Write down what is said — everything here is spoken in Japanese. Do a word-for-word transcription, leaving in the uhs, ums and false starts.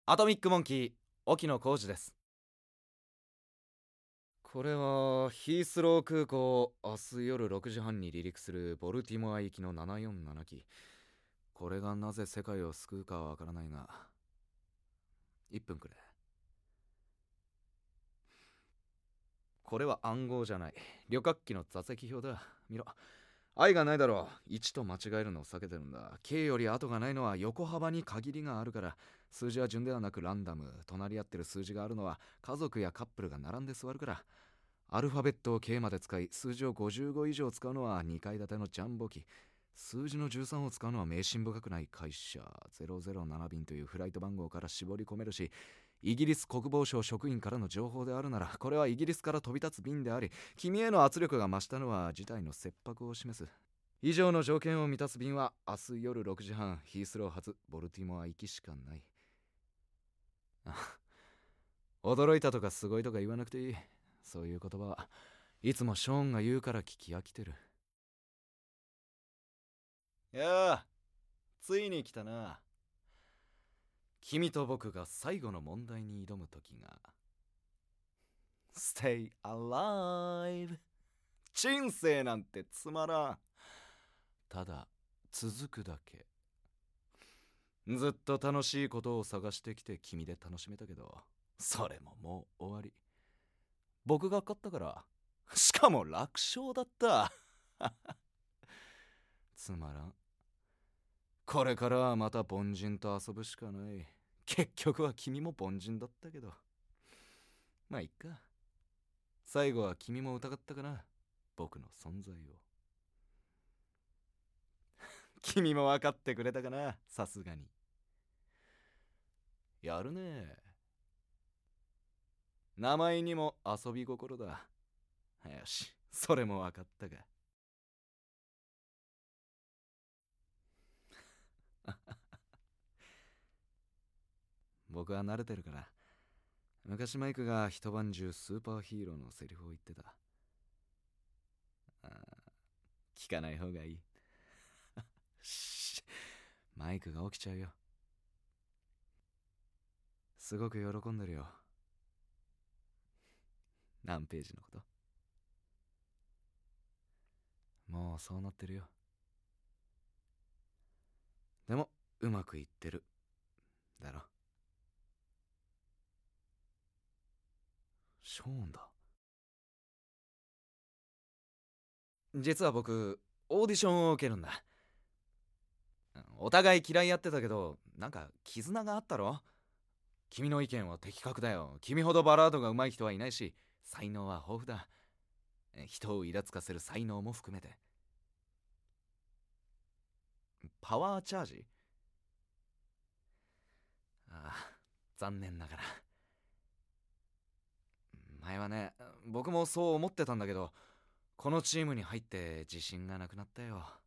アトミックモンキー沖野浩二です。これはヒースロー空港明日夜ろくじはんに離陸するボルティモア行きのななよんなな機。これがなぜ世界を救うかはわからないが、いっぷんくれ。これは暗号じゃない、旅客機の座席表だ。見ろ、愛がないだろう。いちと間違えるのを避けてるんだ。 K より後がないのは横幅に限りがあるから。数字は順ではなくランダム。隣り合ってる数字があるのは家族やカップルが並んで座るから。アルファベットを K まで使い、数字をごじゅうご以上使うのはにかい建てのジャンボ機。数字のじゅうさんを使うのは迷信深くない会社。ゼロゼロなな便というフライト番号から絞り込めるし、イギリス国防省職員からの情報であるなら、これはイギリスから飛び立つ便であり、君への圧力が増したのは事態の切迫を示す。以上の条件を満たす便は明日夜ろくじはん、ヒースロー発ボルティモア行きしかない。驚いたとかすごいとか言わなくていい。そういう言葉はいつもショーンが言うから聞き飽きてる。いやあ、ついに来たな。君と僕が最後の問題に挑む時が。 Stay alive。 人生なんてつまらん。ただ続くだけ。ずっと楽しいことを探してきて君で楽しめたけど、それももう終わり。僕が勝ったから。しかも楽勝だった。つまらん。これからはまた凡人と遊ぶしかない。結局は君も凡人だったけど、まあいっか。最後は君も疑ったかな、僕の存在を。君も分かってくれたかな、さすがに。やるね。名前にも遊び心だ。よし、それも分かったが。僕は慣れてるから。昔マイクが一晩中スーパーヒーローのセリフを言ってた。あ、聞かない方がいい。しマイクが起きちゃうよ。すごく喜んでるよ。何ページのこと？もうそうなってるよ。でもうまくいってるだろ。ショーンだ。実は僕オーディションを受けるんだ。お互い嫌いやってたけど、なんか絆があったろ。君の意見は的確だよ。君ほどバラードが上手い人はいないし、才能は豊富だ。人をイラつかせる才能も含めて。パワーチャージ？ああ、残念ながら。前はね、僕もそう思ってたんだけど、このチームに入って自信がなくなったよ。